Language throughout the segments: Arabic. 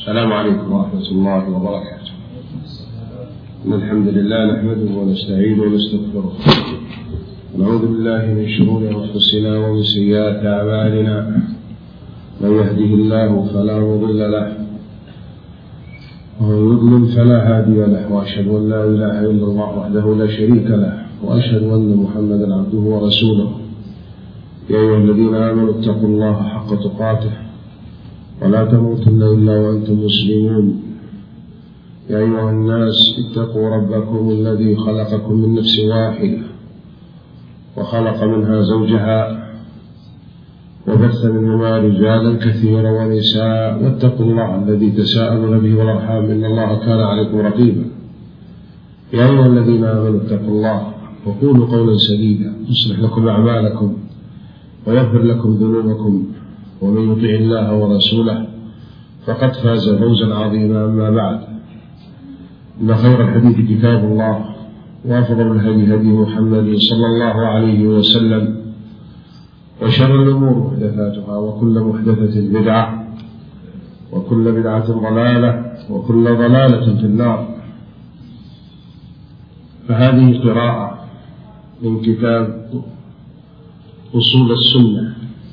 السلام عليكم ورحمة الله وبركاته. إن الحمد لله نحمده ونستعينه ونستغفره ونعوذ بالله من شرور أنفسنا ومن سيئات أعمالنا. من يهده الله فلا مضل له ومن يضلل فلا هادي له، وأشهد أن لا إله إلا الله وحده لا شريك له، وأشهد أن محمدا عبده ورسوله. يا أيها الذين آمنوا اتقوا الله حق تقاته ولا تموتن إلا وأنتم مسلمون. يا أيها الناس اتقوا ربكم الذي خلقكم من نفس واحدة وخلق منها زوجها وبث منهما رجالا كثيرا ونساء، واتقوا الله الذي تساءلون به والأرحام إن الله كان عليكم رقيبا. يا أيها الذين آمنوا اتقوا الله وقولوا قولا سديدا يصلح لكم أعمالكم ويغفر لكم ذنوبكم، ومن يطع الله ورسوله فقد فاز فوزا عظيما. أما بعد، إن خير الحديث كتاب الله، وأفضل الهدي هدي محمد صلى الله عليه وسلم، وشر الأمور محدثاتها، وكل محدثة بدعة، وكل بدعة ضلالة، وكل ضلالة في النار. فهذه قراءة من كتاب أصول السنة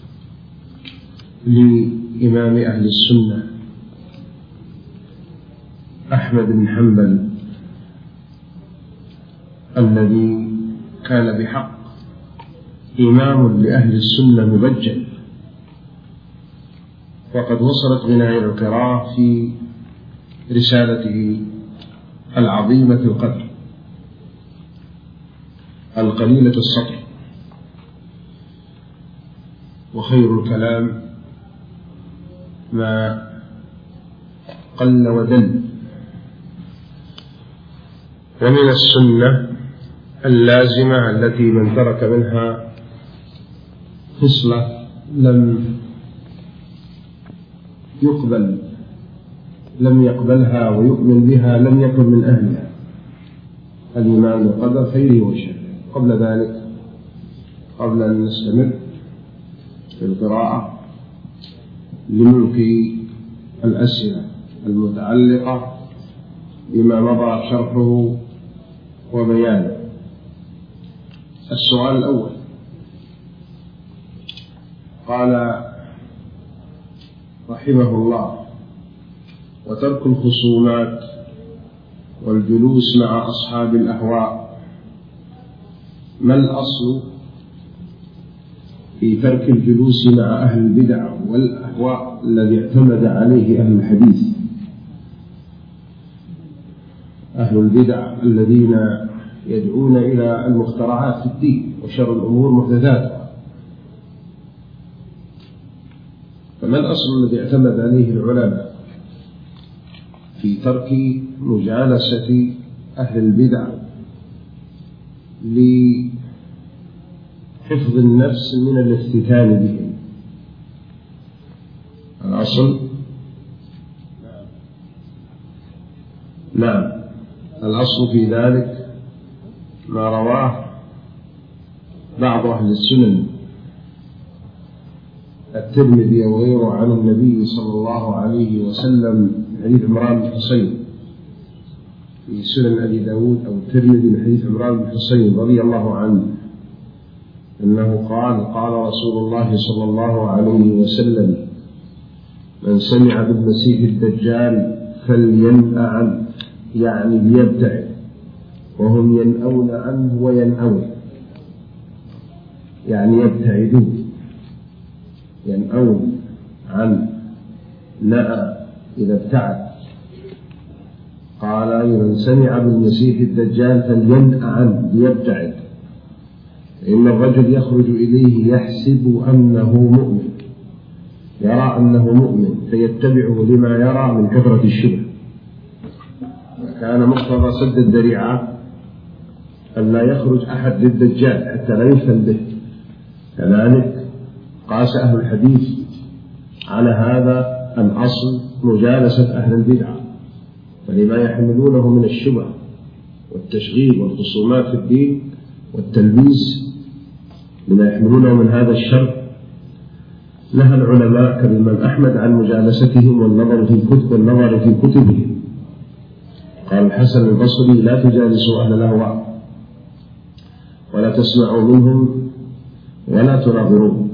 لإمام أهل السنة أحمد بن حنبل، الذي كان بحق إمام لأهل السنة مبجل، وقد وصلت بنا إلى القراءة في رسالته العظيمة القدر القليلة السطر. وخير الكلام ما قل ودل. ومن السنة اللازمة التي من ترك منها خصلة لم يقبلها ويؤمن بها لم يكن من أهلها، الإيمان بالقدر خيره وشره. قبل ذلك، قبل أن نستمر في القراءة، لنلقي الأسئلة المتعلقة بما مضى شرحه وبيانه. السؤال الأول: قال رحمه الله: وترك الخصومات والجلوس مع أصحاب الأهواء، ما الأصل في ترك الجلوس مع أهل البدع والأهواء الذي اعتمد عليه أهل الحديث؟ أهل البدع الذين يدعون إلى المخترعات في الدين وشر الأمور محدثاتها، فما الأصل الذي اعتمد عليه العلماء في ترك مجالسة أهل البدع لحفظ النفس من الافتتان بهم؟ الأصل نعم، الأصل في ذلك ما رواه بعض أهل السنن، الترمذي وغيره، عن النبي صلى الله عليه وسلم، حديث عمران بن حصين في سنن أبي داود أو الترمذي، من حديث عمران بن حصين رضي الله عنه أنه قال: قال رسول الله صلى الله عليه وسلم: من سمع بالمسيح الدجال فلينأ عنه، يعني ليبتعد، وهم ينأون عنه وينأون، يعني يبتعدون، ينأون عن نأى إذا ابتعد. قال: من سمع بالمسيح الدجال فلينأ عنه ليبتعد، فإن الرجل يخرج إليه يحسب أنه مؤمن، يرى أنه مؤمن فيتبعه لما يرى من كثرة الشبه، وكان مقتضى سد الذريعة أن لا يخرج أحد للدجال حتى لا يفتن به. كذلك قاس أهل الحديث على هذا الأصل مجالسة أهل البدعة، ولما يحملونه من الشبه والتشغيب والخصومات في الدين والتلبيس، لما يحملونه من هذا الشر، نهى العلماء كالإمام أحمد عن مجالستهم والنظر في كتبهم. قال الحسن البصري: لا تجالسوا أهل الأهواء ولا تسمعوا منهم ولا تناظروا.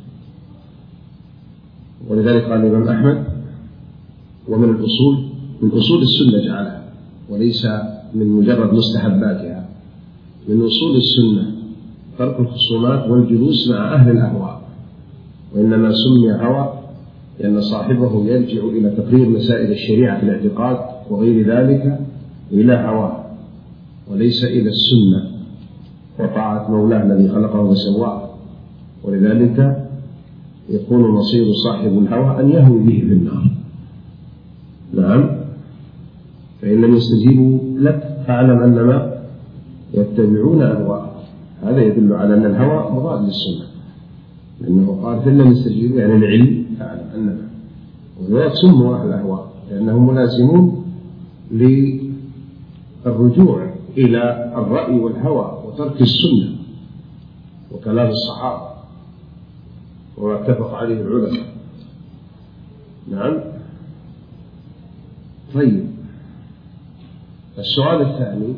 ولذلك قال الإمام أحمد: ومن من أصول السنة جعلها، وليس من مجرد مستحباتها، من أصول السنة ترك الخصومات والجلوس مع أهل الأهواء. وإنما سمي هوى لأن صاحبه يرجع إلى تقرير مسائل الشريعة في الاعتقاد وغير ذلك إلى هواه، وليس إلى السنة وطاعة مولاه الذي خلقه وسواه. ولذلك يكون مصير صاحب الهوى أن يهوي به في النار. نعم، فإن لم يستجيبوا لك فاعلم أنما يتبعون أهواءهم. هذا يدل على أن الهوى مضاد للسنة، لأنه قال: فإن لم يستجيبوا يعني العلم فاعلم أنما. وذلك سموا أهل الأهواء لأنهم ملازمون للرجوع إلى الرأي والهوى وترك السنة وكلام الصحابة وما اتفق عليه العلماء. نعم. طيب، السؤال الثاني: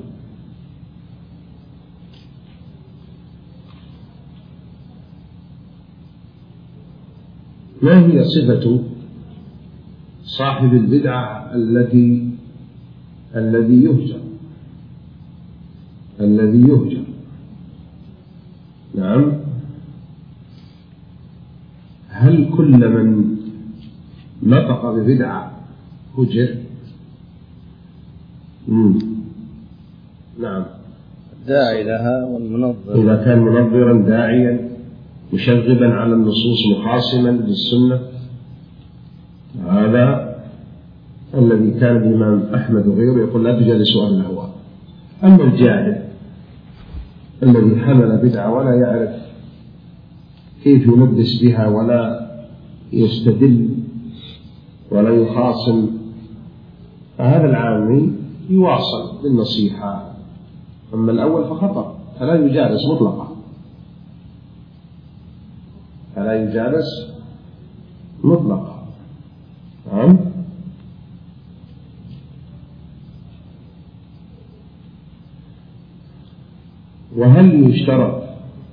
ما هي صفة صاحب البدعة الذي يهجر؟ نعم، هل كل من نطق ببدعة هجر؟ نعم، الداعي لها والمنظر إذا كان منظرا داعيا مشغبا على النصوص مخاصما للسنة، هذا الذي كان الإمام أحمد وغيره يقول: لا تجالسوا أهل الأهواء. أما الجاهل الذي حمل بدعة ولا يعرف كيف يلبس بها ولا يستدل ولا يخاصم، فهذا العامي يواصل بالنصيحة. أما الأول فخطأ، فلا يجالس مطلقا، نعم. وهل يشترط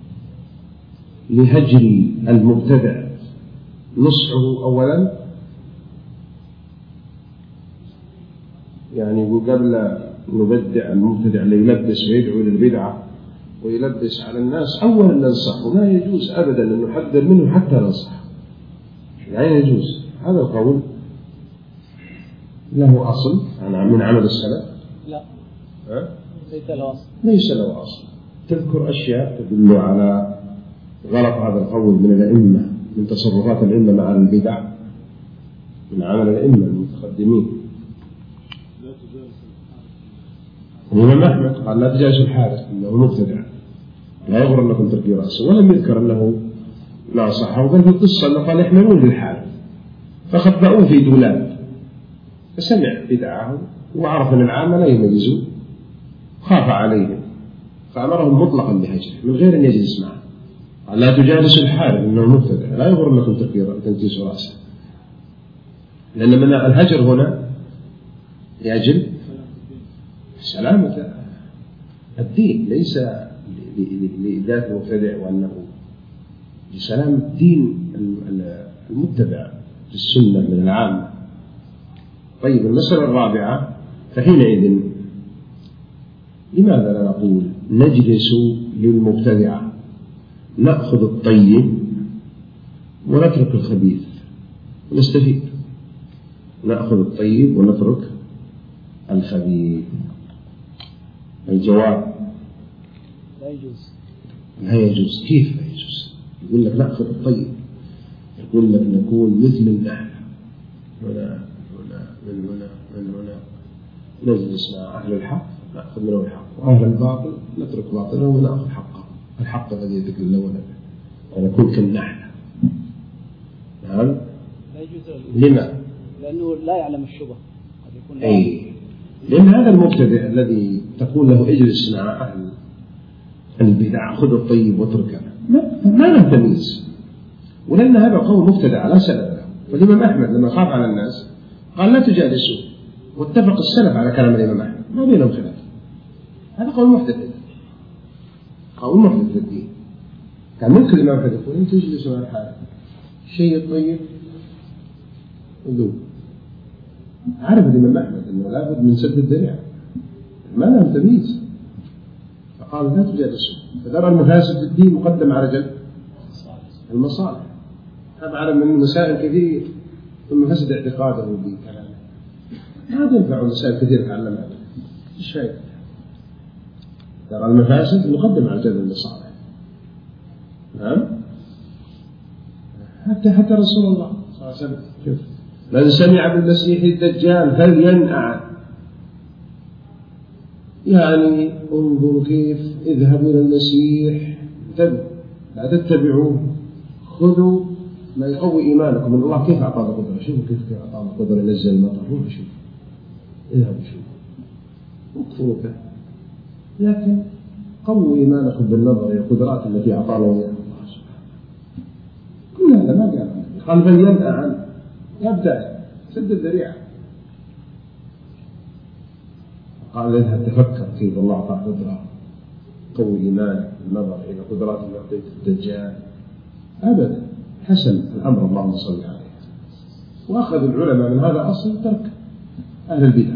لهجر المبتدع نصحه أولا؟ يعني قبل نبدع المبتدع اللي يلبس ويدعو للبدعة ويلبس على الناس أولا ننصحه. لا يجوز أبدا أن نحذر منه حتى ننصحه، لا يجوز. هذا القول له أصل من عمل السلف؟ لا، ليس له أصل. تذكر أشياء تدل على غلط هذا القول من الأئمة، من تصرفات الأئمة مع البدع، من عمل الأئمة المتقدمين. الإمام أحمد قال: لا تجالسوا الحارث إنه مبتدع، لا يغرنكم تركي رأسه. ولم يذكر أنه ناصحه، وبل في القصة أنه قال: يحملون للحارث فخبأوه في دولاب، فسمع بدعه وعرف أن العامة لا يميزون، خاف عليهم فأمرهم مطلقا بهجره من غير أن يجلس معه. قال: لا تجالسوا الحارث إنه مبتدع، لا يغرنكم تنكيس رأسه. لأن من الهجر هنا يجب سلامة الدين، ليس لذات المبتدع، وأنه لسلام الدين المتبع للسنة من العامة. طيب، المسألة الرابعة: فحينئذ لماذا لا نقول نجلس للمبتدعة، نأخذ الطيب ونترك الخبيث ونستفيد؟ نأخذ الطيب ونترك الخبيث. الجواب: لا يجوز. كيف لا يجوز؟ يقول لك نأخذ الطيب، يقول لك نكون مثل النحل، هنا من هنا نجلس مع أهل الحق نأخذ منه الحق، وأهل الباطل نترك باطله ونأخذ حقه، الحق الذي يتكلمون به، ونكون كالنحل. نعم. لما؟ لأنه لا يعلم الشبه. لأن هذا المبتدع الذي تقول له اجلس مع أهل البدع، خذ الطيب واتركه، ما له تمييز، ولأن هذا قول مبتدع لا سند له. فالإمام أحمد لما خاف على الناس قال لا تجالسوا، واتفق السلف على كلام الإمام أحمد ما بينهم خلاف. هذا قول محدث، قول محدث في الدين. كان ممكن الإمام أحمد يقول أنتم تجلسوا على الحال شيء طيب وذوب. عرف الإمام أحمد أنه لابد من سد الذريعة، ما لهم تمييز، فقال لا تجالسوا. فدرى المفاسد في الدين مقدم على جلب المصالح. هذا علم من مسائل كثير ثم فسد اعتقاده بكلامه. ما تنفع مسائل كثير تعلمها، ايش فائدة؟ ترى المفاسد مقدم على جلب المصالح. نعم. حتى رسول الله صلى الله عليه وسلم شوف: من سمع بالمسيح الدجال فلينأ عنه. يعني انظروا كيف: اذهبوا إلى المسيح، انتبهوا لا تتبعوه، خذوا ما يقوي إيمانكم من الله. كيف أعطانا قدرة؟ شوفوا كيف أعطانا قدرة ينزل المطر. روحوا شوفوا، اذهبوا شوفوا واكفروا به، لكن قووا إيمانكم بالنظر إلى القدرات التي أعطانا إياها الله سبحانه. كل هذا ما قال فلينأ عنه، يبدأ سد الذريعة. قال اذهب تفكر كيف الله أعطاك قدرة، قوي إيمانك بالنظر إلى قدرات اللي أعطيت الدجال. أبدا، حسن الأمر اللهم صل عليه. وأخذ العلماء من هذا أصل ترك أهل البدع.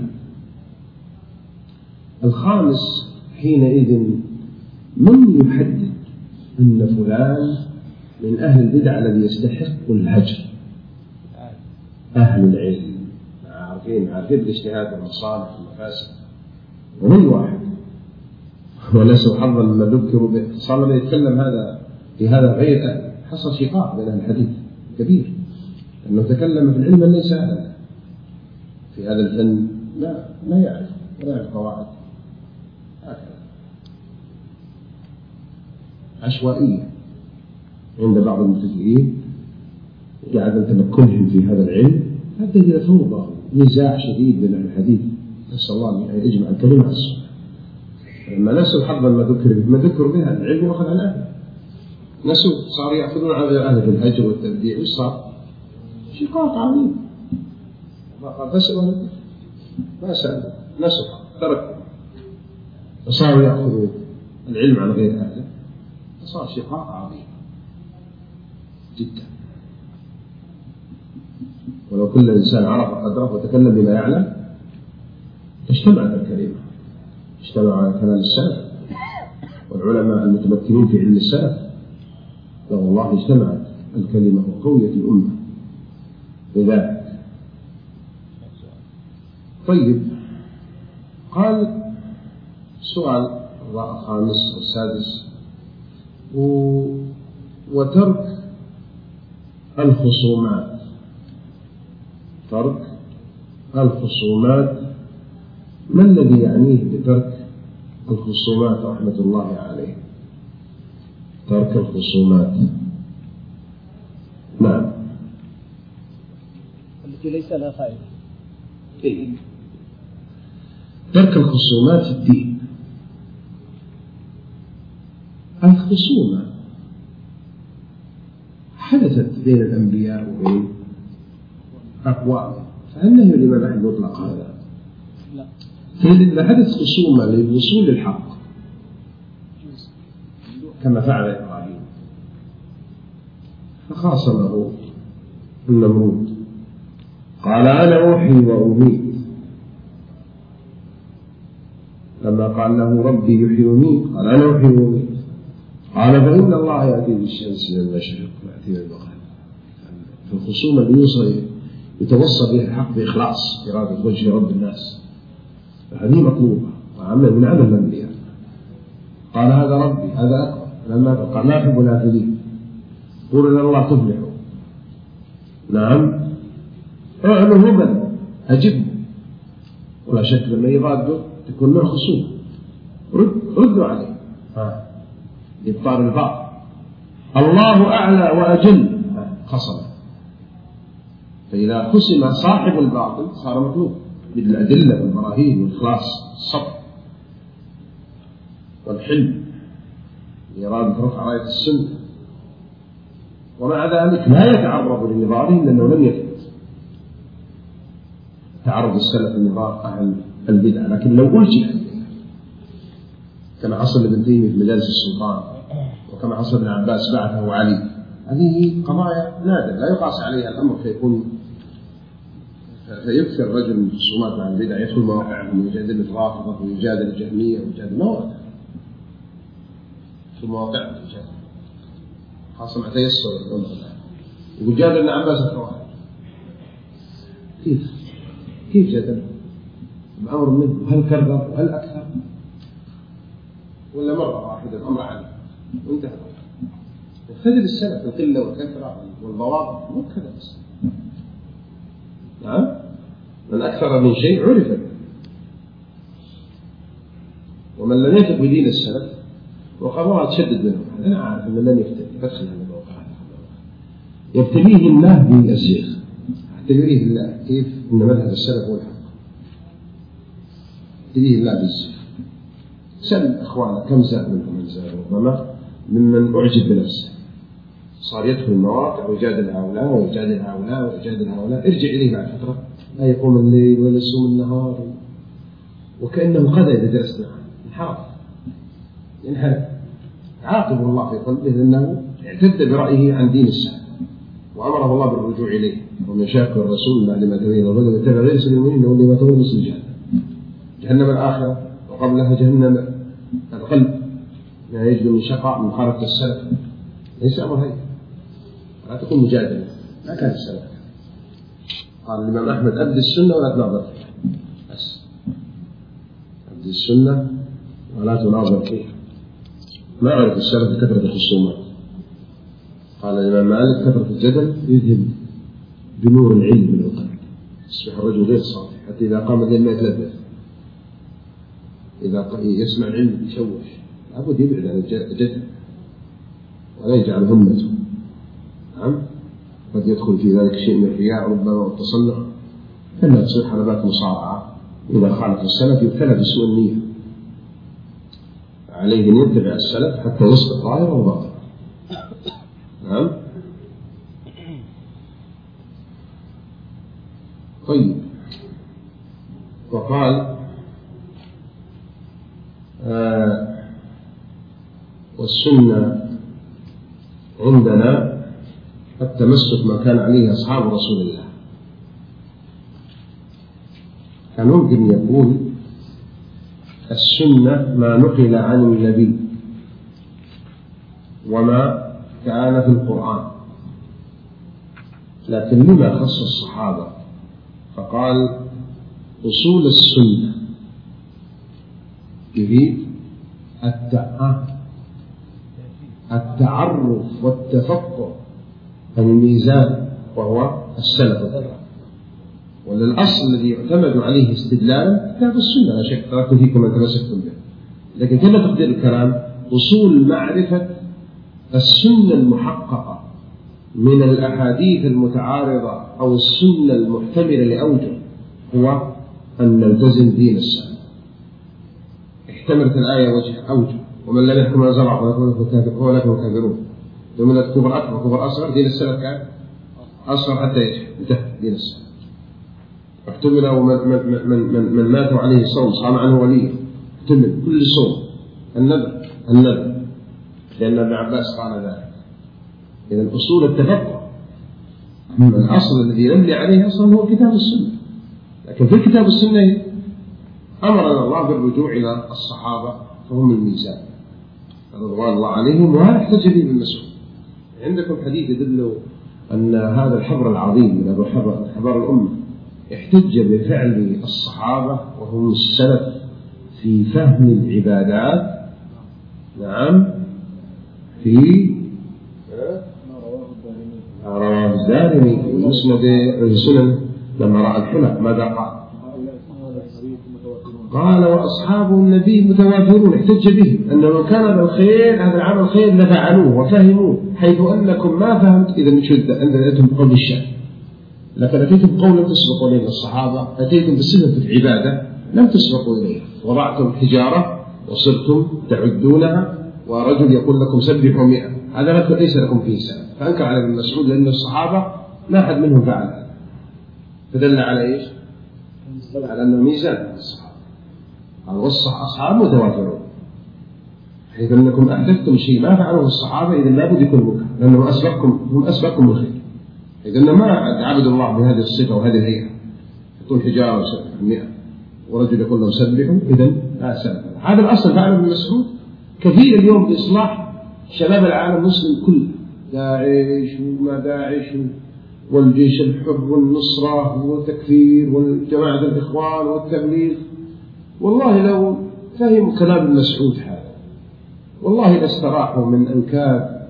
الخامس: حينئذ من يحدد أن فلان من أهل البدع الذي يستحق الهجر؟ أهل العلم عارفين الاجتهاد والمصالح والمفاسد، ومن واحد وليسوا حظا مما ذكروا به. صلى الله عليه يتكلم هذا في هذا غير أهل، حصل شقاق بين أهل الحديث كبير، أنه تكلم في العلم ليس أهلا في هذا الفن، لا يعرف ولا يعرف قواعد، هكذا عشوائية عند بعض المبتدئين لعدم تمكنهم في هذا العلم، حتى إذا فوضى نزاع شديد بين أهل الحديث. نسأل الله أن يجمع الكلمة على السنة. لما نسوا حظا ما ذكروا بها العلم وأخذ عن أهله، نسوا صاروا يأخذون عن غير أهله بالهجر والتبديع، وش صار؟ شقاق عظيم. ما قال فسألوا ما سألوا، نسوا تركوا، فصاروا يأخذوا العلم عن غير أهله، فصار شقاق عظيم جدا. ولو كل إنسان عرف قدره وتكلم بما يعلم اجتمعت الكلمة، اجتمع على كلام السلف والعلماء المتمكنين في علم السلف، لو والله اجتمعت الكلمة وقوية الأمة بذلك. طيب، قال سؤال الخامس والسادس: وترك الخصومات. ترك الخصومات، ما الذي يعنيه بترك الخصومات رحمة الله عليه؟ ترك الخصومات، نعم، التي ليس لها فائدة. ترك الخصومات في الدين. الخصومة حدثت بين الأنبياء وبين أقوام، فهل نهي الإمام أحمد مطلق هذا؟ لا. فإذا حدث خصومة للوصول للحق كما فعل إبراهيم، فخاصمه النمرود، قال أنا أحيي وأميت. لما قال له ربي يحيي ويميت قال أنا أحيي وأميت. قال فإن الله يأتي بالشمس من المشرق ويأتي من المغرب. فالخصومة اللي يتوصل بها الحق بإخلاص إرادة وجه رب الناس، فهذه مطلوبة وعمل من عمل الأنبياء. قال هذا ربي هذا أكبر، لما قال لا أحب الآفلين، قول إن الله تفلحوا. نعم، اعلوا هبا أجب، ولا شك لما يضاده تكون له خصومة، ردوا عليه إبطال الباطل. الله أعلى وأجل، خصم. فإذا خصم صاحب الباطل صار مطلوب بالأدلة والبراهين والإخلاص، الصبر والحلم لإرادة رفع راية السنة ومع ذلك لا يتعرض لنظارهم لأنه لم يثبت تعرض السلف لنظار أهل البدع. لكن لو ألجئ كما حصل لابن تيمية في مجالس السلطان، وكما حصل ابن عباس بعثه علي، هذه قضايا نادرة لا يقاس عليها الأمر فيكثر الرجل من الخصومات مع البدع، يدخل مواقعهم ويجادل الرافضة ويجادل الجهمية ويجادل مواقع في مواقعهم خاصة مع تيسر الأمر يقول جادل ابن عباس الخوارج. كيف جادل بأمر منه؟ هل كرر وهل أكثر ولا مرة واحدة الأمر عليه وانتهى؟ اختلف السلف القلة والكثرة والضوابط مو كذا بس. نعم، من أكثر من شيء عرف، ومن لم يثق بدين السلف وقررها تشدد منهم. أنا عارف أن لن يدخل هذا الموقع، يبتليه الله بالزيغ حتى يريه الله كيف أن مذهب السلف هو الحق، يبتليه الله بالزيغ. سأل أخوانا كم زاد منهم من زاد، ربما ممن أعجب بنفسه صار يدخل المواقع ويجادل هؤلاء ويجادل هؤلاء ويجادل هؤلاء. ارجع إليه بعد فترة لا يقوم الليل ولا يصوم النهار، وكأنه قضى إذا جلسنا انحرف ينحرف. عاقب الله في قلبه لأنه اعتد برأيه عن دين السلف، وأمره الله بالرجوع إليه. ومن شاق الرسول بعد ما تبين الرجل واتبع غير سبيل المؤمنين إنه لما تقول مثل جهنم الآخرة وقبلها جهنم القلب، ما يجد من شقاء من خالف السلف ليس أمر هيك. لا تكون مجادلة، لا كان السلف. قال الإمام أحمد أبدي السنة ولا تناظر فيها، بس أبدي السنة ولا تناظر فيها. ما عرف السلف بكثرة الخصومات. قال الإمام مالك كثرة الجدل يذهب بنور العلم من القلب، يصبح الرجل غير صالح، حتى إذا قام الليل ما يتلذذ، إذا يسمع العلم يشوش، لابد يبعد عن الجدل ولا يجعل همته. نعم، قد يدخل في ذلك شيء من الرياء ربما والتصنع، فلا تصير حلبات مصارعة. إذا خالف السلف يبتلى بسوء النية، عليه أن يتبع السلف حتى يصبح ظاهر وباطن. نعم. طيب، وقال والسنة عندنا التمسك ما كان عليه أصحاب رسول الله. كان ممكن يقول السنة ما نقل عن النبي وما كان في القرآن، لكن لما خص الصحابة فقال أصول السنة يريد التعرف والتفقه عن الميزان وهو السلف الكرام، ولا الأصل الذي يعتمد عليه استدلالا كتاب السنة. لا شك تركت فيكم أن تمسكتم به، لكن كما تقدير الكلام أصول معرفة السنة المحققة من الأحاديث المتعارضة أو السنة المحتملة لأوجه هو أن نلتزم دين السلف. احتملت الآية وجه أوجه، ومن لم يحكم ما زرع هو لكم كافرون، جملة كفر أكبر كفر أصغر. دين السلف كان أصغر حتى ينتهي دين السلف. احتمل من مات عليه الصوم صام عنه وليه، احتمل كل صوم النذر لأن ابن عباس قال ذلك. إذا أصول التفقه الأصل الذي نبني عليه أصلا هو كتاب السنة، لكن في كتاب السنة أمرنا الله بالرجوع إلى الصحابة فهم الميزان رضوان الله عليهم، وهذا احتج به بالمسؤول. عندكم حديث يدل أن هذا الحبر العظيم من أبو حبر الأمة احتج بفعل الصحابة وهم السلف في فهم العبادات. نعم، في رواه الدارمي في مسند السنن لما رأى الحلق ماذا قال؟ قال وأصحاب النبي متوافرون. احتج به أنه لو كان بالخير هذا العمل خير لفعلوه وفهموه، حيث أنكم ما فهمت إذا من شدة أنتم بقول الشأن، لكن أتيتم بقول لم تسبقوا إليه الصحابة، أتيتم بالصفة في العبادة لم تسبقوا إليه، وضعتم حجارة وصرتم تعدونها، ورجل يقول لكم سبحوا 100 هذا ليس لكم فيه سلف. فأنكر على ابن مسعود لأن الصحابة ما أحد منهم فعل هذا، فدل على إيش؟ على أنه ميزان الصحابة، والأصحاب متوافرون، حيث أنكم أحدثتم شيء ما فعله الصحابة إذا لابد يكون منكر، لأنه هم أسبقكم بالخير. إذا ما عبدوا الله بهذه الصفة وهذه الهيئة، يكون حجارة وسبح 100 ورجل يقول له سبحوا، إذن لا سلف. هذا الأصل فعله ابن مسعود كثير اليوم بإصلاح شباب العالم المسلم كله، داعش وما داعش والجيش الحر والنصرة والتكفير والجماعة الإخوان والتبليغ. والله لو فهموا كلام ابن مسعود هذا والله لاستراحوا من أنكاد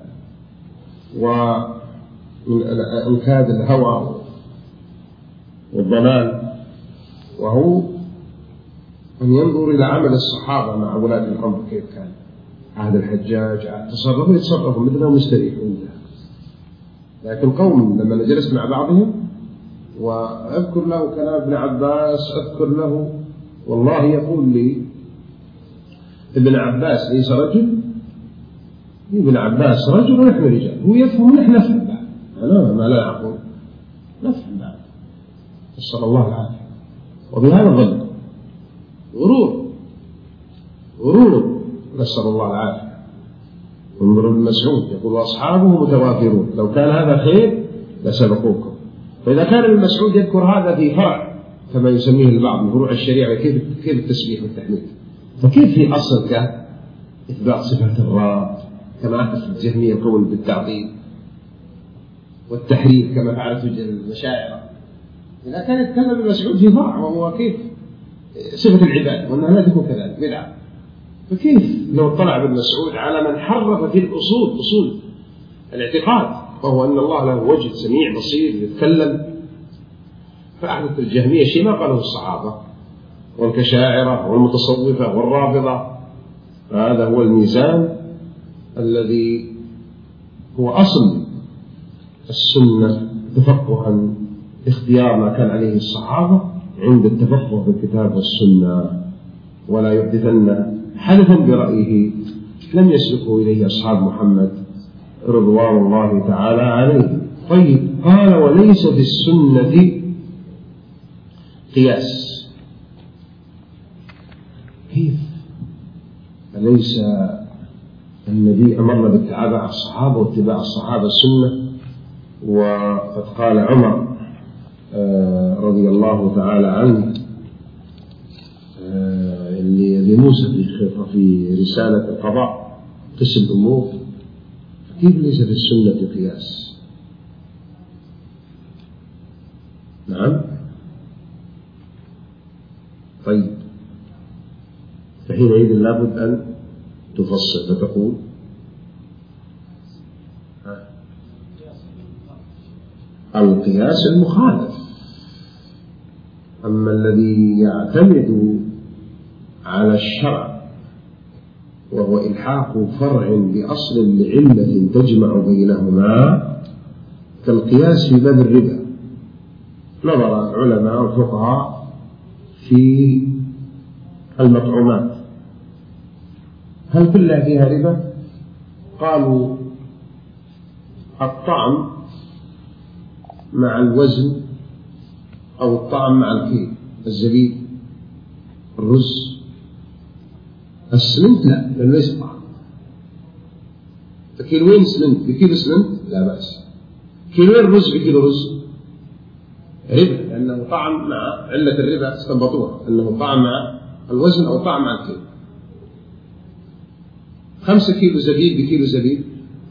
ومن أنكاد الهوى والضلال، وهو أن ينظر إلى عمل الصحابة مع ولاة الأمر كيف كان عهد الحجاج، عهد يتصرفوا مثلهم مستريحون. لكن قوم لما جلست مع بعضهم وأذكر له كلام ابن عباس، أذكر له والله يقول لي ابن عباس ليس رجل، ابن عباس رجل ونحن رجال، هو يفهم ونحن نفهم بعد، أنا ما لا أقول نفهم بعد، نسأل الله العافية. وبهذا الظن غرور نسأل الله العافية. انظروا ابن مسعود يقول أصحابه متوافرون، لو كان هذا خير لسبقوكم. فإذا كان ابن مسعود يذكر هذا في فرع كما يسميه البعض من فروع الشريعة، كيف التسبيح والتحميد، فكيف في أصل كإثبات صفات الرب كما أحدث الجهمية القول بالتعطيل والتحريف كما فعلت المشاعر. إذا كان يتكلم ابن مسعود في فرع وهو كيف صفة العباد وأنها لا تكون كذلك بدعة، فكيف لو اطلع ابن مسعود على من حرف في الأصول، أصول الاعتقاد، وهو أن الله له وجه سميع بصير يتكلم، فأحدث الجهمية شيء ما قاله الصحابة والكشاعرة والمتصوفة والرافضة. فهذا هو الميزان الذي هو أصل السنة تفقها، اختيار ما كان عليه الصحابة عند التفقه في الكتاب والسنة، ولا يحدثن حدثا برأيه لم يسلكه إليه أصحاب محمد رضوان الله تعالى عليه. طيب، قال وليس في السنة قياس. كيف؟ أليس النبي أمرنا باتباع الصحابة واتباع الصحابة السنة؟ وقد قال عمر رضي الله تعالى عنه لموسى في رسالة القضاء قسم الأمور، كيف ليس في السنة قياس؟ نعم. طيب، فحينئذ لابد أن تفصل فتقول القياس المخالف. أما الذي يعتمد على الشرع وهو إلحاق فرع بأصل لعلة تجمع بينهما كالقياس في باب الربا. نظر علماء الفقهاء في المطعومات هل كلها فيها ربا؟ قالوا الطعم مع الوزن أو الطعم مع الكيل، الزبيب، الرز، السمنت لا، لأنه ليس طعم. فكيلوين سمنت بكيلو سمنت لا بأس، كيلوين رز بكيلو رز ربا، لأنه طعم مع علة الربا استنبطوها أنه طعم مع الوزن أو طعم مع الكيل. 5 كيلو زبيب بكيلو زبيب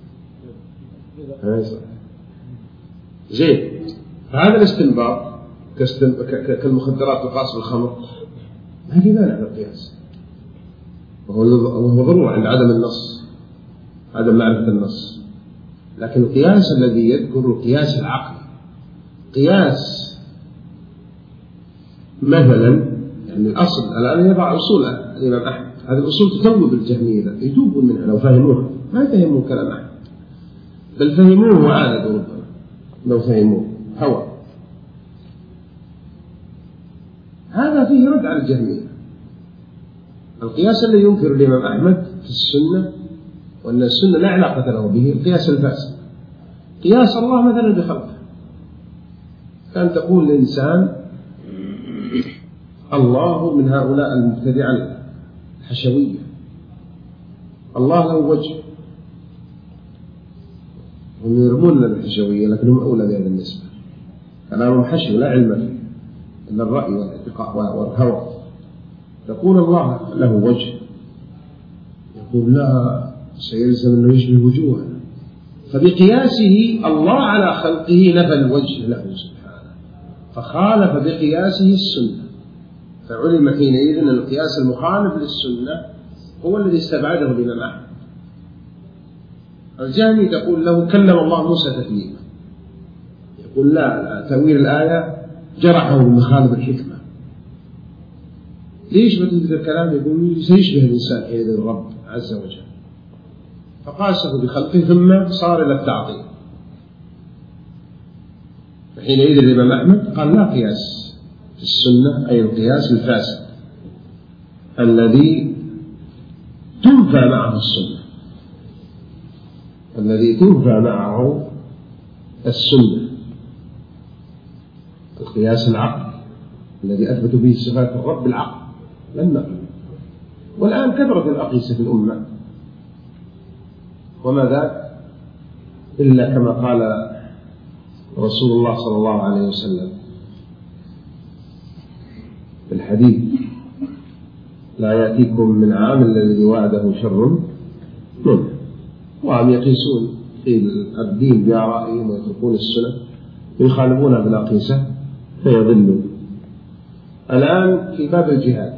زين. فهذا الاستنباط كالمخدرات تقاس بالخمر ما في مانع للقياس، وهو ضرورة عند عدم النص، عدم معرفة النص. لكن القياس الذي يذكر القياس العقلي، قياس مثلا يعني الأصل الآن يضع أصول الإمام أحمد، هذه الأصول تتوب الجهمية يتوبون منها لو فهموها، ما يفهمون كلام أحمد بل فهموه وعاندوا ربما لو فهموه هوى. هذا فيه رد على الجهمية. القياس الذي ينكر الإمام أحمد في السنة وأن السنة لا علاقة له به القياس الفاسد. قياس الله مثلا بخلقه، كان تقول الإنسان الله من هؤلاء المبتدعة الحشوية، الله له وجه، هم يرمون الحشوية لكنهم أولى بهذا النسبة، كلامهم حشو لا علم فيه إلا الرأي والاعتقاد والهوى. تقول الله له وجه، يقول لا سيلزم أنه يشبه وجوهنا، فبقياسه الله على خلقه نفى الوجه له سبحانه، فخالف بقياسه السنة، فعلم حينئذ أن القياس المخالف للسنة هو الذي استبعده الإمام أحمد. الجهمي تقول له كلم الله موسى تكليما، يقول لا تأويل الآية جرحه بمخالف الحكمة. ليش بدل الكلام؟ يقول سيشبه الإنسان حينئذ الرب عز وجل، فقاسه بخلقه ثم صار إلى التعطيل. فحينئذ الإمام أحمد قال لا قياس في السنة، أي القياس الفاسد الذي تنفى معه السنة، الذي تنفى معه السنة، القياس العقل الذي أثبت به صفات الرب بالعقل لا النقل. والآن كثرت الأقيسة في الأمة، وما ذاك إلا كما قال رسول الله صلى الله عليه وسلم في الحديث لا يأتيكم من عام الذي وعده شر منه، وهم يقيسون في الدين بآرائهم ويتركون السنة ويخالفونها بالأقيسة فيضلوا. الآن في باب الجهاد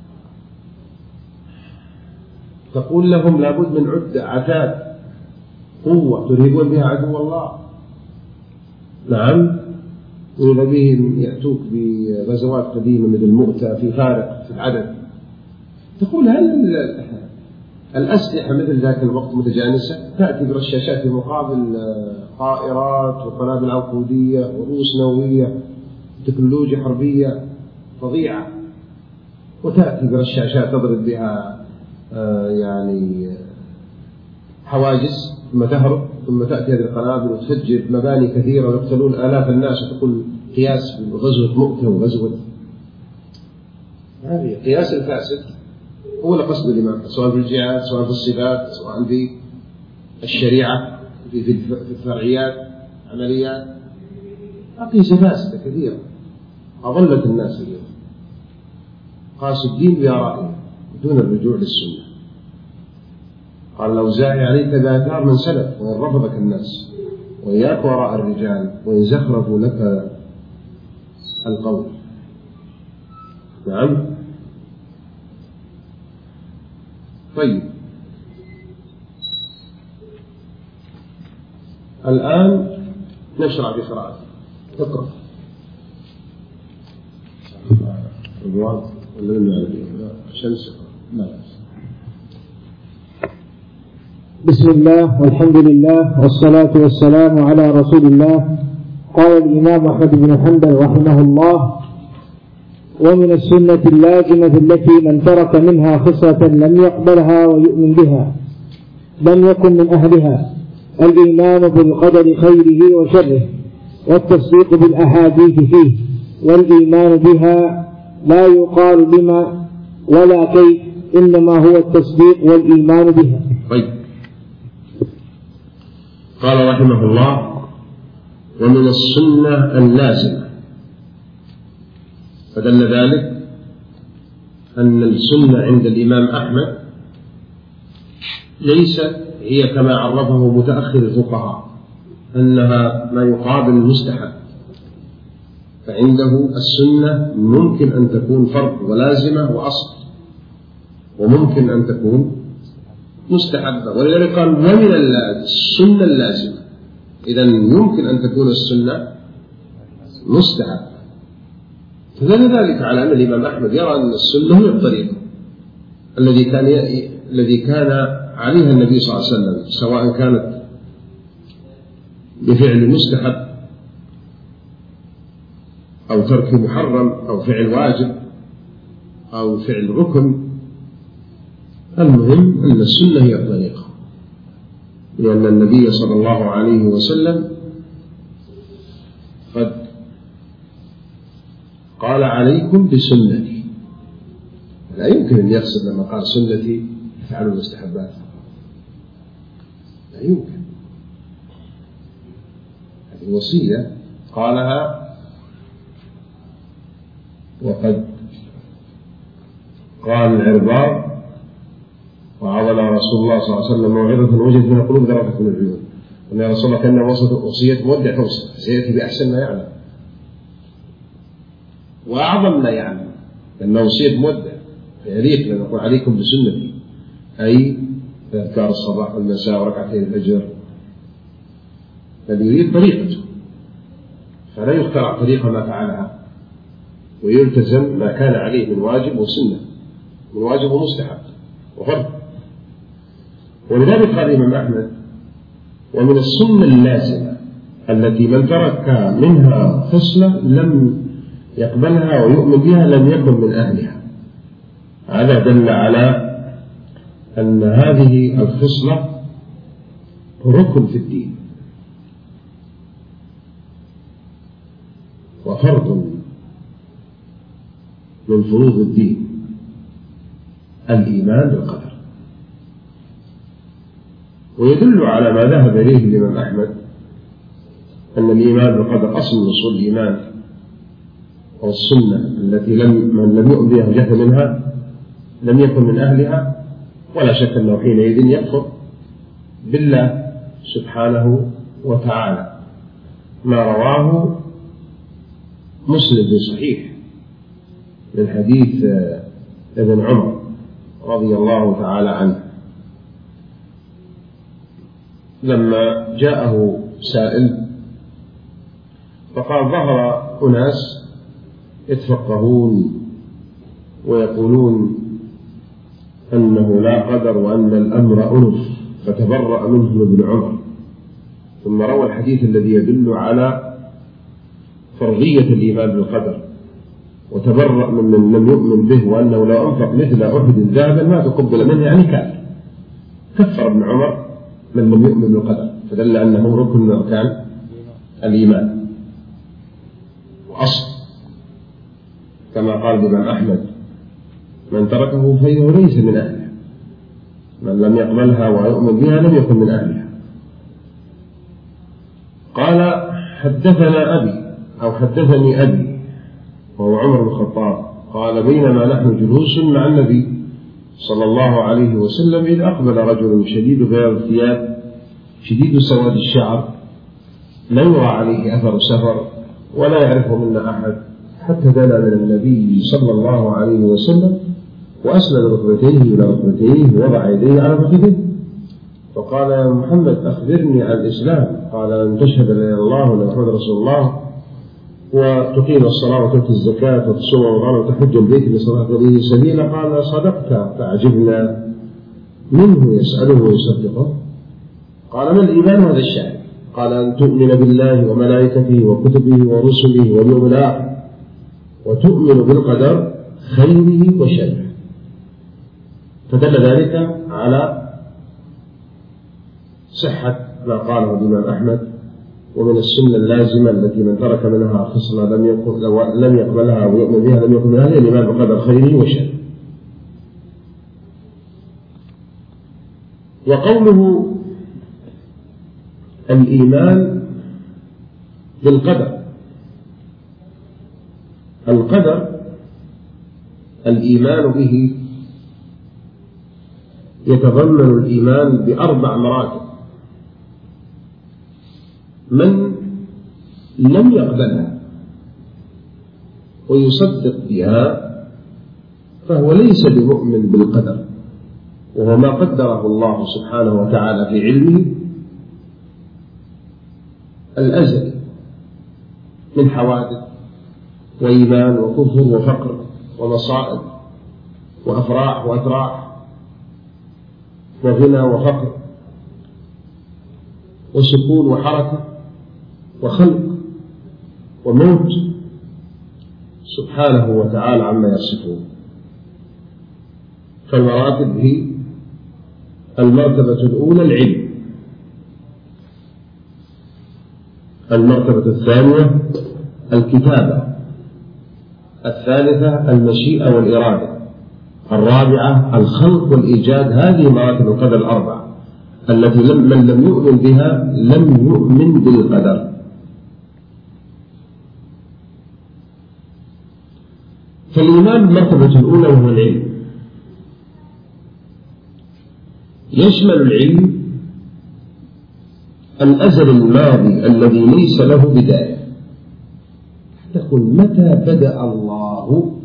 تقول لهم لابد من عتاد قوة ترهبون بها عدو الله. نعم، وإذا بهم يأتوك بغزوات قديمة مثل مؤتة في فارق في العدد. تقول هل الأسلحة مثل ذاك الوقت متجانسة؟ تأتي برشاشات في مقابل طائرات وقنابل عنقودية ورؤوس نووية تكنولوجيا حربية فظيعة، وتأتي برشاشات تضرب بها يعني حواجز ثم تهرب، ثم تأتي هذه القنابل وتفجر مباني كثيرة ويقتلون آلاف الناس، وتقول قياس بغزوة مؤتة وغزوة. هذه قياس الفاسد هو لقصد الإمام، سواء في الجهاد سواء في الصفات سواء في الشريعة في الفرعيات عمليات، أقيسة فاسدة كثيرة أضلت الناس اليوم، قاسوا الدين بآرائهم دون الرجوع للسنة. قال الأوزاعي عليك بآثار من سلف وإن رفضك الناس، وإياك وراء الرجال وإن زخرفوا لك القول. نعم. طيب، الآن نشرع بقراءة. اقرأ. رضوان ولا من شمس؟ لا. بسم الله والحمد لله والصلاة والسلام على رسول الله. قال الإمام أحمد بن حنبل رحمه الله: ومن السنة اللازمة التي من ترك منها خصلة لم يقبلها ويؤمن بها لم يكن من أهلها الإيمان بالقدر خيره وشره والتصديق بالأحاديث فيه، والإيمان بها لا يقال بما ولا كيف، إنما هو التصديق والإيمان بها. طيب، قال رحمه الله: ومن السنة اللازمة، فدل ذلك أن السنة عند الإمام أحمد ليست هي كما عرفه متأخر الفقهاء أنها ما يقابل المستحب، فعنده السنة ممكن أن تكون فرض ولازمة وأصل، وممكن أن تكون مستحبة، ولذلك قال ومن السنة اللازمة، إذن يمكن أن تكون السنة مستحبة. فدل ذلك على أن الإمام أحمد يرى أن السنة هي الطريقة الذي كان عليها النبي صلى الله عليه وسلم، سواء كانت بفعل مستحب أو ترك محرم أو فعل واجب أو فعل ركن، المهم أن السنة هي الطريقة. لأن النبي صلى الله عليه وسلم قد قال عليكم بسنتي. لا يمكن أن يقصد لما قال سنتي افعلوا المستحبات، لا يمكن. هذه وصية قالها وقد قال العرباض: وعظنا رسول الله صلى الله عليه وسلم موعظة وجدت من القلوب ذرفت من العيون. وأن يا رسول الله كان وصية مودع توصف، سيأتي بأحسن ما يعلم وأعظم ما يعلم، لأنه وصية مودع فيليق لأن نقول عليكم بسنتي، أي أذكار الصباح والمساء وركعتين الفجر، الذي يريد طريقته، فلا يخترع طريقة ما فعلها، ويلتزم ما كان عليه من واجب وسنة، من واجب ومستحب وفرض. ولذلك قال الإمام أحمد: ومن السنة اللازمة التي من ترك منها خصلة لم يقبلها ويؤمن بها لم يكن من أهلها. هذا دل على أن هذه الخصلة ركن في الدين وفرض من فروض الدين، الإيمان بالقدر. ويدل على ما ذهب إليه الإمام أحمد أن الإيمان بالقدر أصل من أصول الإيمان، والسنة التي من لم يؤمن بها وجهل منها لم يكن من أهلها، ولا شك أنه حينئذ يكفر بالله سبحانه وتعالى، ما رواه مسلم في صحيح من حديث ابن عمر رضي الله تعالى عنه لما جاءه سائل فقال: ظهر أناس يتفقهون ويقولون أنه لا قدر وأن الأمر أنف، فتبرأ منهم ابن عمر. ثم روى الحديث الذي يدل على فرضية الإيمان بالقدر، وتبرأ من لم يؤمن به، وأنه لو أنفق مثل أحد ذهبا ما تقبل منه، يعني كافر. كفر ابن عمر من لم يؤمن بالقدر، فدل أنه ركن من أركان الإيمان وأصل، كما قال الإمام أحمد: من تركه فإنه ليس من أهلها، من لم يقبلها ويؤمن بها لم يكن من أهلها. قال: حدثنا أبي أو حدثني أبي وهو عمر بن الخطاب قال: بينما نحن جلوس مع النبي صلى الله عليه وسلم إذ أقبل رجل شديد بياض الثياب شديد سواد الشعر، لا يرى عليه أثر سفر ولا يعرفه منا أحد، حتى دنا من النبي صلى الله عليه وسلم وأسند ركبتيه إلى ركبتيه ووضع يديه على فخذيه، فقال: يا محمد أخبرني عن الإسلام. قال: أن تشهد أن لا إله إلا الله وأن محمدا رسول الله وتقيم الصلاة وتؤتي الزكاة وتصوم رمضان وتحج البيت لصلاة به سبيلا. قال: صدقت. فعجبنا منه يسأله ويصدقه. قال: ما الإيمان؟ هذا الشأن. قال: أن تؤمن بالله وملائكته وكتبه ورسله واليوم الآخر وتؤمن بالقدر خيره وشره. فدل ذلك على صحة ما قاله الإمام أحمد: ومن السنة اللازمة التي من ترك منها خصلة لم يقبلها ويؤمن بها لم يكن منها الإيمان بقدر خيره وشره. وقوله الإيمان بالقدر، القدر الإيمان به يتضمن الإيمان بأربع مراتب. من لم يقبلها ويصدق بها فهو ليس بمؤمن بالقدر، وهو ما قدره الله سبحانه وتعالى في علمه الأزلي من حوادث وإيمان وكفر وفقر ومصائب وأفراح وأتراح وغنى وفقر وسكون وحركة وخلق وموت، سبحانه وتعالى عما يصفون. فالمراتب هي: المرتبة الأولى العلم، المرتبة الثانية الكتابة، الثالثة المشيئة والإرادة، الرابعة الخلق والإيجاد. هذه مراتب القدر الأربعة التي من لم يؤمن بها لم يؤمن بالقدر. فالإيمان بالمرتبة الأولى وهو العلم، يشمل العلم الأزل الماضي الذي ليس له بداية. تقول متى بدأ الله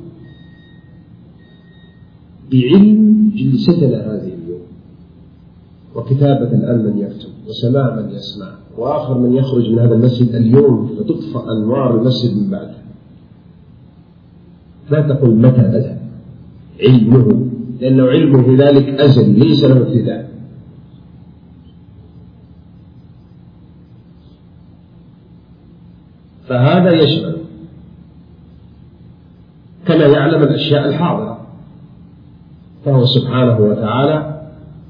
بعلم جلستنا هذه اليوم، وكتابة الآن من يكتب، وسماع من يسمع، وآخر من يخرج من هذا المسجد اليوم فتطفأ أنوار المسجد من بعده. لا تقل متى بدأ، علمه، لأنه علمه في ذلك أزل ليس له ابتداء. فهذا يشمل كما يعلم الأشياء الحاضرة، فهو سبحانه وتعالى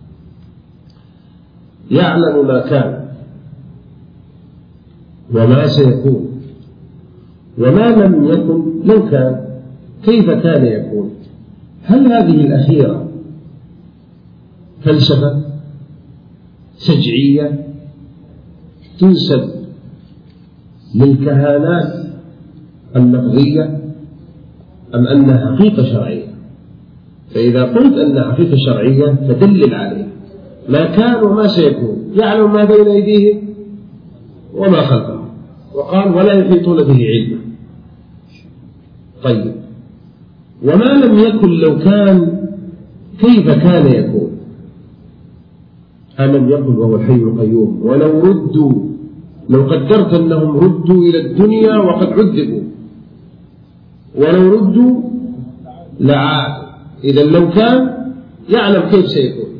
يعلم ما كان وما سيكون وما لم يكن لو كان، كيف كان يكون. هل هذه الأخيرة فلسفة سجعية تنسب للكهانات النقدية أم أنها حقيقة شرعية؟ فإذا قلت أنها حقيقة شرعية فدلل عليه. ما كان وما سيكون، يعلم ما بين أيديهم وما خلفهم، وقال ولا يحيطون به علما. طيب، وما لم يكن لو كان كيف كان يكون؟ ألم يكن وهو الحي القيوم ولو ردوا، لو قدرت أنهم ردوا إلى الدنيا وقد عذبوا، ولو ردوا لعادوا. إذا لو كان يعلم كيف سيكون،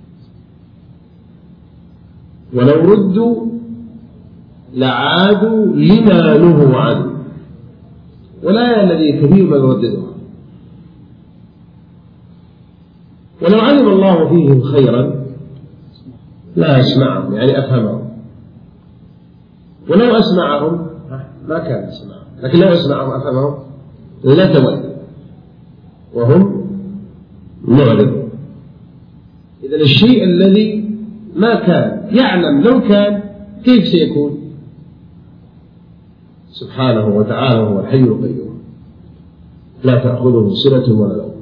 ولو ردوا لعادوا لما نهوا عنه. والآية الذي كثير ما يرددها، ولو علم الله فيهم خيرا لا أسمعهم، يعني أفهمهم، ولو أسمعهم ما كان يسمعهم، لكن لو أسمعهم أفهمهم لا تولوا وهم معرضون. إذا الشيء الذي ما كان يعلم لو كان كيف سيكون. سبحانه وتعالى هو الحي القيوم لا تأخذه سنة ولا نوم.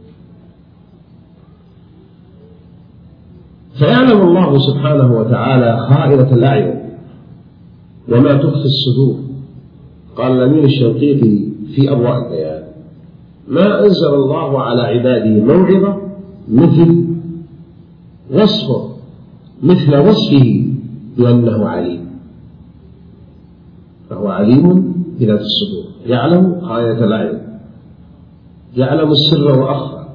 فيعلم الله سبحانه وتعالى خائنة الأعين وما تخفي الصدور. قال الأمير الشنقيطي في أضواء البيان: ما أنزل الله على عباده موعظة مثل وصفه بأنه عليم. فهو عليم بذات الصدور، يعلم خائنة الأعين، يعلم السر وأخفى.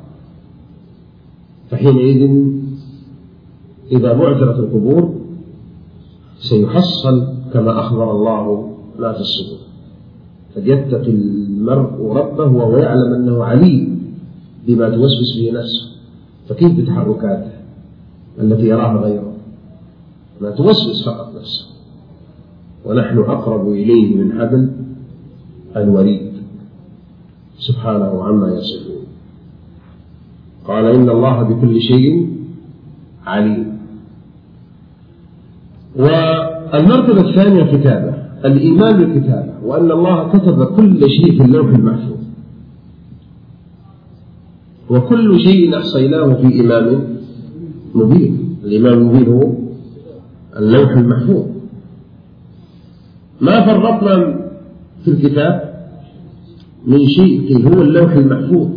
فحينئذ إذا بعثرت القبور سيحصل كما أخبر الله ما في الصدور، فليتقي المرء ربه وهو يعلم أنه عليم بما توسوس به نفسه. فكيف بتحركاته التي يراها غيره؟ ما توسوس فقط نفسه، ونحن أقرب إليه من حبل الوريد سبحانه عما يصفون. قال إن الله بكل شيء عليم. والمرتبة الثانية كتابة، الإيمان بالكتابة، وأن الله كتب كل شيء في اللوح المحفوظ، وكل شيء أحصيناه في إمام مبين. الإمام المبين هو اللوح المحفوظ. ما فرطنا في الكتاب من شيء، كي هو اللوح المحفوظ،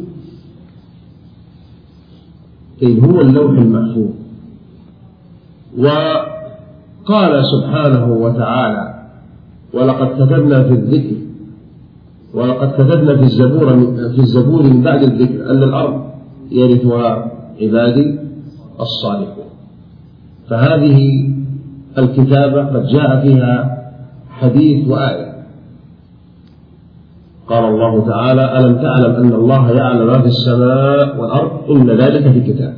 كي هو اللوح المحفوظ. وقال سبحانه وتعالى: ولقد كتبنا في الذكر، ولقد كتبنا في الزبور من بعد الذكر أن الأرض يرثها عبادي الصالحون. فهذه الكتابة قد جاء فيها حديث وآية. قال الله تعالى: ألم تعلم أن الله يعلم ما في السماء والأرض إن ذلك في كتاب.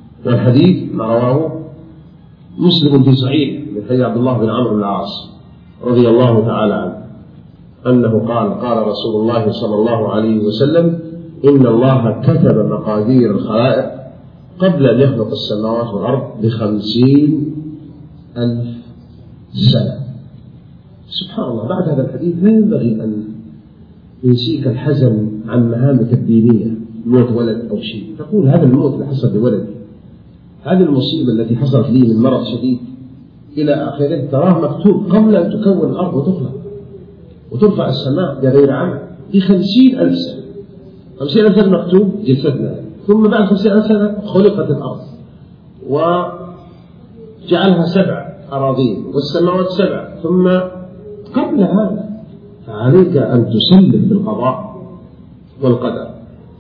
والحديث ما رواه مسلم في صحيح من حديث عبد الله بن عمرو بن العاص رضي الله تعالى عنه أنه قال رسول الله صلى الله عليه وسلم: إن الله كتب مقادير الخلائق قبل أن يخلق السماوات والأرض ب50,000 سنة. سبحان الله. بعد هذا الحديث لا ينبغي أن ينسيك الحزن عن مهامك الدينية، موت ولد أو شيء، تقول هذا الموت اللي حصل لولدي، هذه المصيبة التي حصلت لي من مرض شديد إلى آخره، تراه مكتوب قبل أن تكون الأرض وتخلق وترفع السماء بغير عمل. في 50,000 سنة، 50,000 سنة مكتوب جلستنا، ثم بعد 50,000 سنة خلقت الأرض وجعلها 7 أراضين والسماوات 7. ثم قبل هذا فعليك أن تسلم بالقضاء والقدر.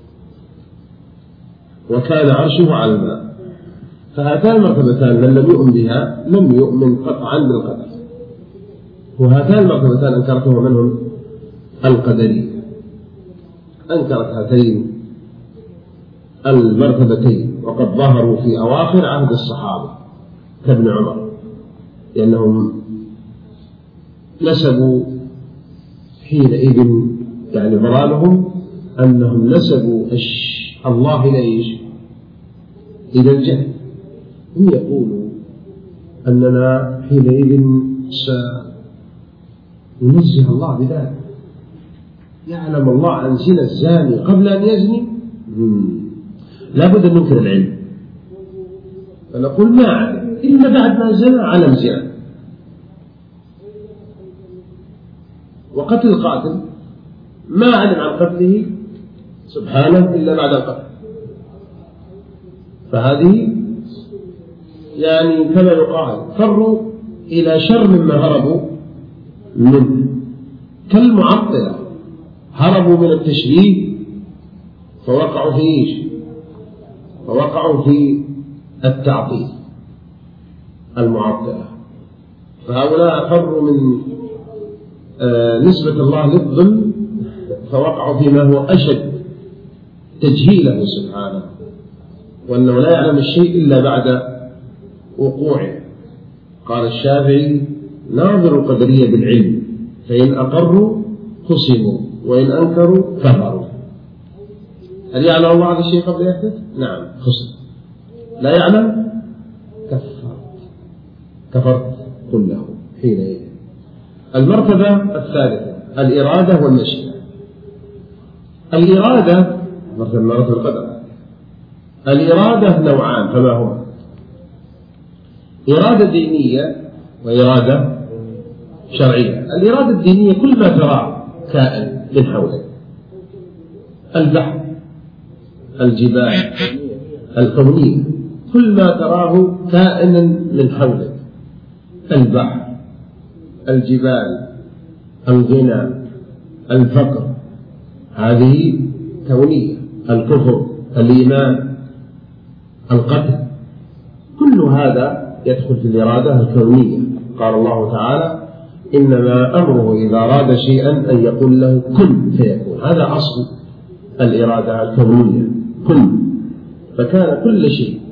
وكان عرشه على الماء. فهاتان المرتبتان من لم يؤمن بها لم يؤمن قطعا بالقدر، وهاتان المرتبتان أنكرتهما منهم القدرية، أنكرت هاتين المرتبتين، وقد ظهروا في أواخر عهد الصحابة كابن عمر، لأنهم نسبوا حينئذ يعني ضلالهم أنهم نسبوا الله إلى الجهل. هم يقولوا أننا حينئذ سننزه الله بذلك. يعلم الله عن زنا الزاني قبل أن يزني؟ لا بد أن ننكر العلم، فنقول ما علم إلا بعد ما زنى علم زنا. وقتل القاتل ما علم عن قتله سبحانه إلا بعد القتل. فهذه يعني كما يقال فروا إلى شر مما هربوا منه، كالمعطلة هربوا من التشبيه فوقعوا في إيش؟ فوقعوا في التعطيل المعطلة. فهؤلاء فروا من نسبة الله للظلم فوقعوا فيما هو أشد تجهيله سبحانه، وأنه لا يعلم الشيء إلا بعد وقوعه. قال الشافعي: ناظر القدرية بالعلم، فإن أقروا خصموا وإن أنكروا كفروا. هل يعلم الله هذا الشيء قبل يحدث؟ نعم خصم. لا يعلم؟ كفرت كله حينئذ. المرتبة الثالثة الإرادة والمشيئة. الإرادة مرتبة القدر. الإرادة نوعان، فما هما؟ إرادة دينية وإرادة شرعية. الإرادة الدينية كل ما تراه كائن من حولك، البحر، الجبال الكونية، كل ما تراه كائنا من حولك، البحر، الجبال، الغنى، الفقر، هذه كونية. الكفر، الإيمان، القتل، كل هذا يدخل في الإرادة الكونية. قال الله تعالى: إنما أمره إذا أراد شيئا أن يقول له كن فيكون. هذا أصل الإرادة الكونية، كن، فكان كل شيء.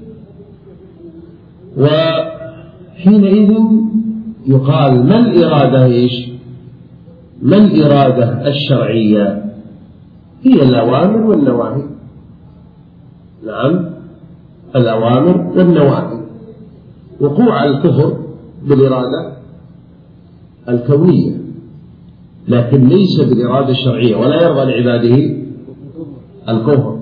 وحينئذ يقال ما الإرادة إيش؟ ما الإرادة الشرعية؟ هي الأوامر والنواهي. نعم، الأوامر والنواهي. وقوع الكفر بالإرادة الكونية، لكن ليس بالإرادة الشرعية، ولا يرضى لعباده الكفر.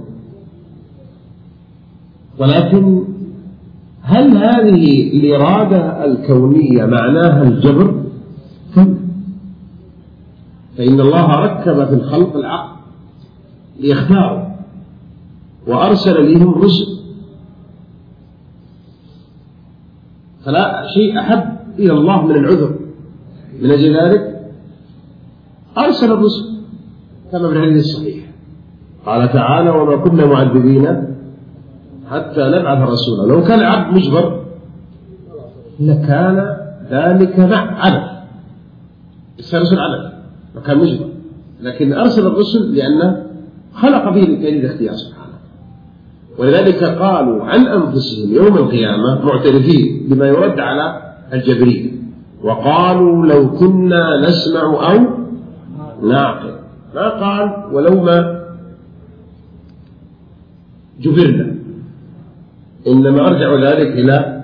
ولكن هل هذه الإرادة الكونية معناها الجبر؟ فإن الله ركب في الخلق العقل ليختاروا، وأرسل لهم رسل، فلا شيء أحب إلى الله من العذر. من أجل ذلك أرسل الرسل كما في الحديث الصحيح. قال تعالى: وما كنا معذبين حتى نبعث رسولا. لو كان العبد مجبر لكان ذلك عبث، الرسل عبث وكان مجبر، لكن أرسل الرسل لأنه خلق به دليل الاختيار سبحانه. ولذلك قالوا عن أنفسهم يوم القيامة معترفين بما يرد على الجبرية، وقالوا لو كنا نسمع أو نعقل، ما قال ولو ما جبرنا، إنما أرجع ذلك إلى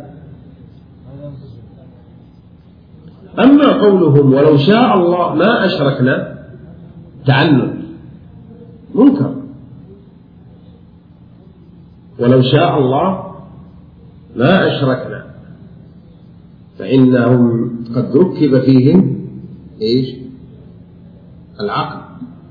أما قولهم ولو شاء الله ما أشركنا تعنت منكر، ولو شاء الله ما أشركنا، فإنهم قد ركب فيهم إيش؟ العقل،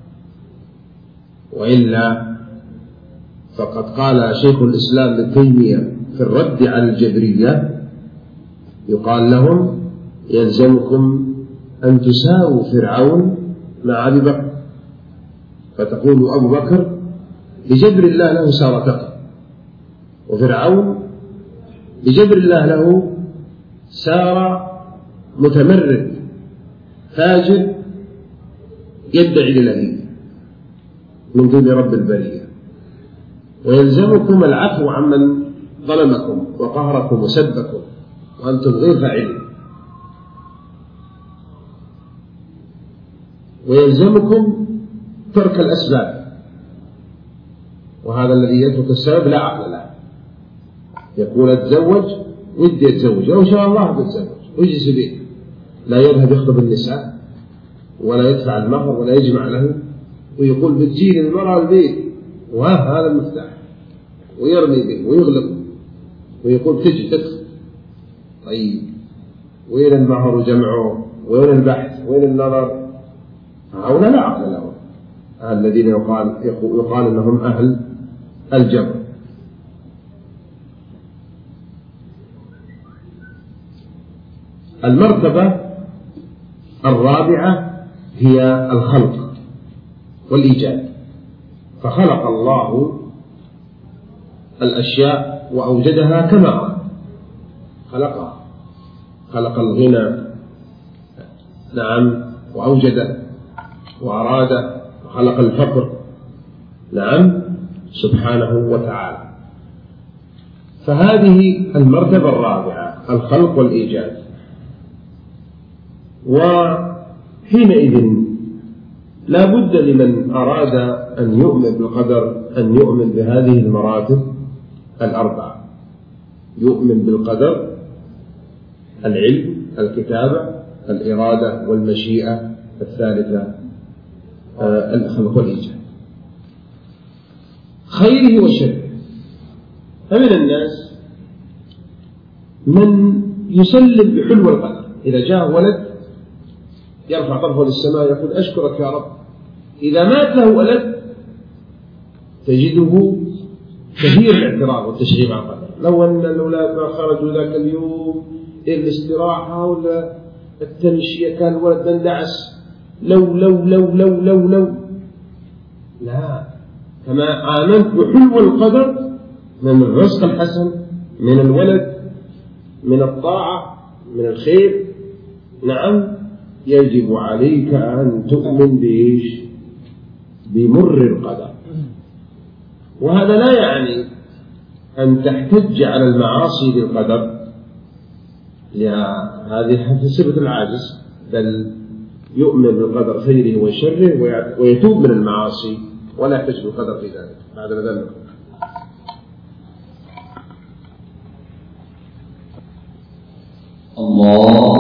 وإلا فقد قال شيخ الإسلام ابن تيمية في الرد على الجبرية يقال لهم يلزمكم أن تساووا فرعون مع أبي بكر، فتقول أبو بكر بجبر الله له سار تقي، وفرعون بجبر الله له سار متمرد فاجر يدعي الإلهية من دون رب البرية، ويلزمكم العفو عمن ظلمكم وقهركم وسبكم وأنتم غير فاعلين، ويلزمكم ترك الأسباب، وهذا الذي يترك السبب لا عقل له، يقول أتزوج ودي أتزوج لو شاء الله بتزوج ويجلس به، لا يذهب يخطب النساء ولا يدفع المهر ولا يجمع له، ويقول بتجيني المرأة البيت وهذا المفتاح، ويرمي به ويغلق ويقول تجي تدخل. طيب وين المهر وجمعه؟ وين البحث؟ وين النظر؟ هؤلاء لا عقل لهم، الذين يقال انهم اهل الجبر. المرتبة الرابعة هي الخلق والإيجاد، فخلق الله الأشياء وأوجدها كما أراد، خلقها، خلق الغنى نعم وأوجده وأراده، وخلق الفقر نعم سبحانه وتعالى. فهذه المرتبة الرابعة الخلق والإيجاد. وحينئذ لا بد لمن أراد أن يؤمن بالقدر أن يؤمن بهذه المراتب الأربعة، يؤمن بالقدر، العلم، الكتابة، الإرادة والمشيئة، الثالثة الخلق والإيجاد، خيره وشره. فمن الناس من يسلم بحلو القدر، إذا جاء ولد يرفع طرفه للسماء يقول أشكرك يا رب، إذا مات له ولد تجده كثير الاعتراض والتشغيب عن القدر، لو أن الأولاد ما خرجوا ذاك اليوم الاستراحة ولا التمشية كان الولد مندعس، لو لو لو لو لو لو لا، كما آمنت بحلو القدر من الرزق الحسن، من الولد، من الطاعة، من الخير، نعم يجب عليك أن تؤمن بإيش؟ بمر القدر. وهذا لا يعني أن تحتج على المعاصي بالقدر، هذه صفة العاجز، بل يؤمن بالقدر خيره وشره ويتوب من المعاصي ولا يحتج بالقدر في ذلك. بعد ذلك الله